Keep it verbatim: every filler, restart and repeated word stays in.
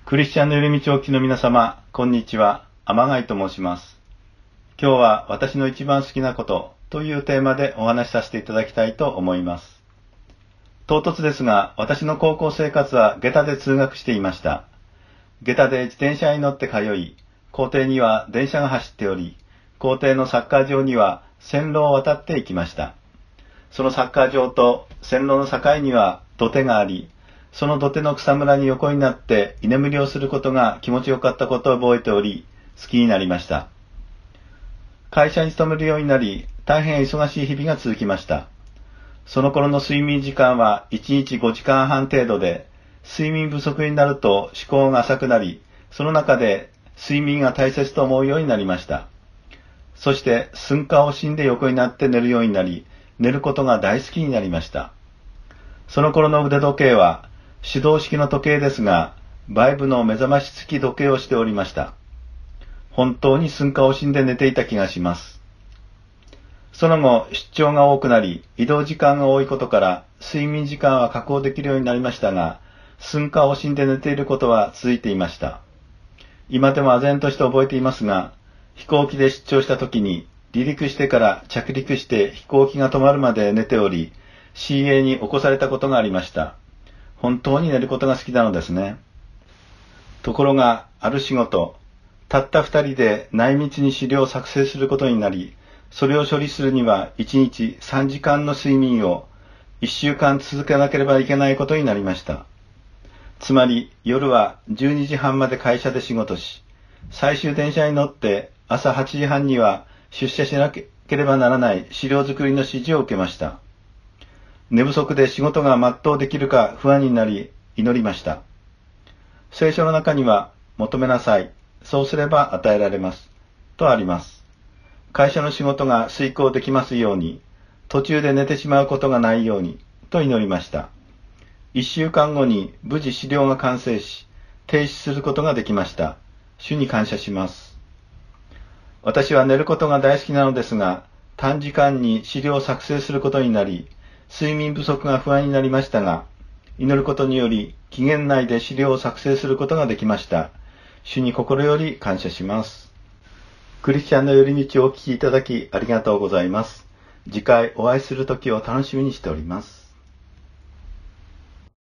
クリスチャンの寄り道をお聞きの皆様、こんにちは。天貝と申します。今日は私の一番好きなことというテーマでお話しさせていただきたいと思います。唐突ですが、私の高校生活は下駄で通学していました。下駄で自転車に乗って通い、校庭には電車が走っており、校庭のサッカー場には線路を渡っていきました。そのサッカー場と線路の境には土手があり、その土手の草むらに横になって居眠りをすることが気持ちよかったことを覚えており、好きになりました。会社に勤めるようになり、大変忙しい日々が続きました。その頃の睡眠時間はいちにちごじかんはん程度で、睡眠不足になると思考が浅くなり、その中で睡眠が大切と思うようになりました。そして寸暇を惜しんで横になって寝るようになり、寝ることが大好きになりました。その頃の腕時計は手動式の時計ですが、バイブの目覚まし付き時計をしておりました。本当に寸暇を惜しんで寝ていた気がします。その後、出張が多くなり、移動時間が多いことから、睡眠時間は確保できるようになりましたが、寸暇を惜しんで寝ていることは続いていました。今でも唖然として覚えていますが、飛行機で出張した時に、離陸してから着陸して飛行機が止まるまで寝ており、シーエー に起こされたことがありました。本当に寝ることが好きなのですね。ところが、ある仕事、たった二人で内密に資料を作成することになり、それを処理するにはいちにちさんじかんの睡眠をいっしゅうかん続けなければいけないことになりました。つまり、夜はじゅうにじはんまで会社で仕事し、最終電車に乗って朝はちじはんには出社しなければならない資料作りの指示を受けました。寝不足で仕事が全うできるか不安になり祈りました。聖書の中には、求めなさい、そうすれば与えられます、とあります。会社の仕事が遂行できますように、途中で寝てしまうことがないように、と祈りました。一週間後に無事資料が完成し、提出することができました。主に感謝します。私は寝ることが大好きなのですが、短時間に資料を作成することになり、睡眠不足が不安になりましたが、祈ることにより期限内で資料を作成することができました。主に心より感謝します。クリスチャンの寄り道をお聞きいただきありがとうございます。次回お会いする時を楽しみにしております。